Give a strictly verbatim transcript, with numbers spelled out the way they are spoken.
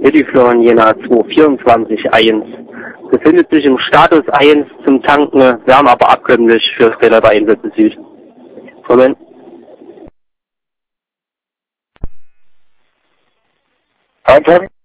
Ediflor Jena zwei vierundzwanzig eins. Befindet sich im Status eins zum Tanken, wärme aber abkömmlich für Trailer Einsätze Süd. Moment. Anton?